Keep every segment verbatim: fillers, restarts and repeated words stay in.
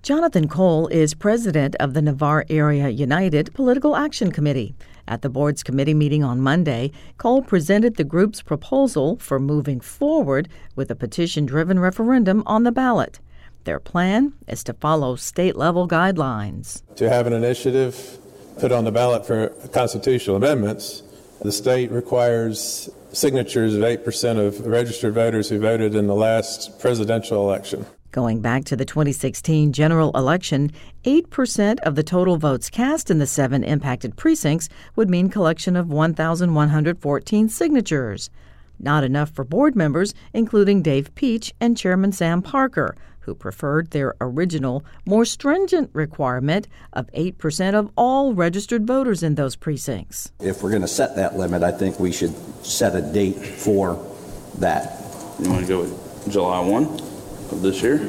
Jonathan Cole is president of the Navarre Area United Political Action Committee. At the board's committee meeting on Monday, Cole presented the group's proposal for moving forward with a petition-driven referendum on the ballot. Their plan is to follow state-level guidelines. To have an initiative put on the ballot for constitutional amendments, the state requires signatures of eight percent of registered voters who voted in the last presidential election. Going back to the twenty sixteen general election, eight percent of the total votes cast in the seven impacted precincts would mean collection of one thousand one hundred fourteen signatures. Not enough for board members, including Dave Peach and Chairman Sam Parker, who preferred their original, more stringent requirement of eight percent of all registered voters in those precincts. If we're going to set that limit, I think we should set a date for that. You want to go with July first of this year?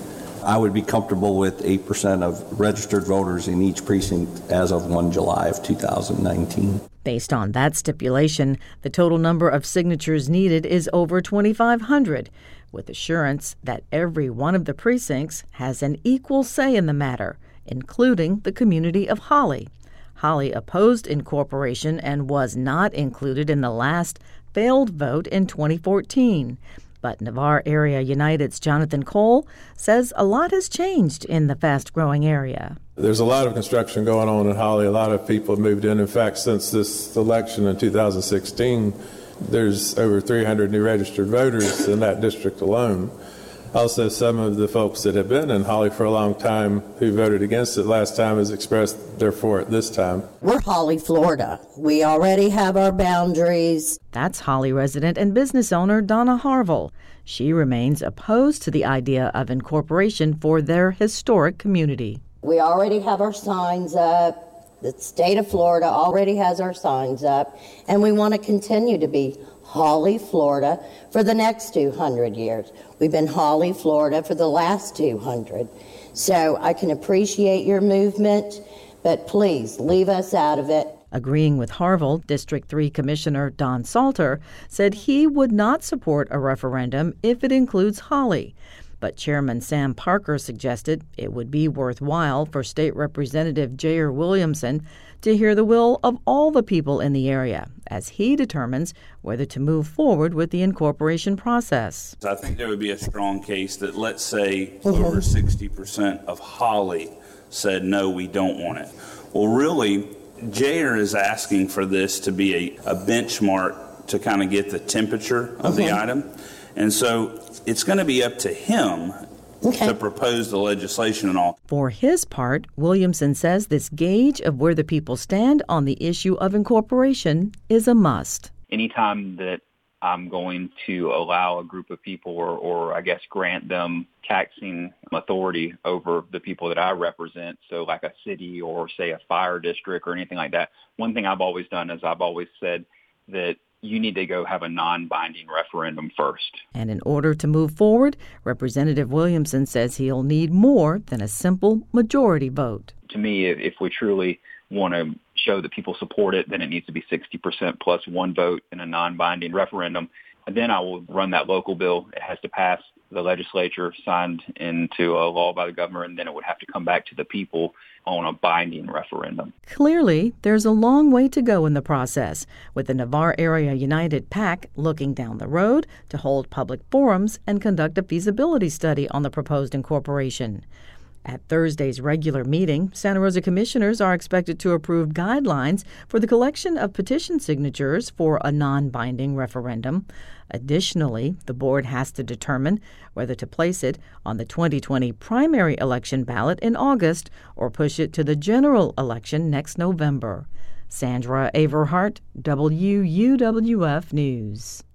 I would be comfortable with eight percent of registered voters in each precinct as of the first of July of two thousand nineteen. Based on that stipulation, the total number of signatures needed is over twenty-five hundred, with assurance that every one of the precincts has an equal say in the matter, including the community of Holly. Holly opposed incorporation and was not included in the last failed vote in twenty fourteen. But Navarre Area United's Jonathan Cole says a lot has changed in the fast-growing area. There's a lot of construction going on in Holly. A lot of people have moved in. In fact, since this election in two thousand sixteen, there's over three hundred new registered voters in that district alone. Also, some of the folks that have been in Holly for a long time who voted against it last time has expressed they're for it this time. We're Holly, Florida. We already have our boundaries. That's Holly resident and business owner Donna Harville. She remains opposed to the idea of incorporation for their historic community. We already have our signs up. The state of Florida already has our signs up, and we want to continue to be Holly, Florida for the next two hundred years. We've been Holly, Florida for the last two hundred. So I can appreciate your movement, but please leave us out of it. Agreeing with Harville, District three Commissioner Don Salter said he would not support a referendum if it includes Holly. But Chairman Sam Parker suggested it would be worthwhile for State Representative Jair Williamson to hear the will of all the people in the area as he determines whether to move forward with the incorporation process. I think there would be a strong case that, let's say, over sixty percent of Holly said, no, we don't want it. Well, really, Jair is asking for this to be a, a benchmark to kind of get the temperature of the item. And so it's going to be up to him okay. to propose the legislation and all. For his part, Williamson says this gauge of where the people stand on the issue of incorporation is a must. Anytime that I'm going to allow a group of people or, or I guess grant them taxing authority over the people that I represent, so like a city or say a fire district or anything like that, one thing I've always done is I've always said that you need to go have a non-binding referendum first. And in order to move forward, Representative Williamson says he'll need more than a simple majority vote. To me, if we truly want to show that people support it, then it needs to be sixty percent plus one vote in a non-binding referendum. And then I will run that local bill. It has to pass the legislature, signed into a law by the governor, and then it would have to come back to the people on a binding referendum. Clearly, there's a long way to go in the process, with the Navarre Area United PAC looking down the road to hold public forums and conduct a feasibility study on the proposed incorporation. At Thursday's regular meeting, Santa Rosa commissioners are expected to approve guidelines for the collection of petition signatures for a non-binding referendum. Additionally, the board has to determine whether to place it on the twenty twenty primary election ballot in August or push it to the general election next November. Sandra Averhart, W U W F News.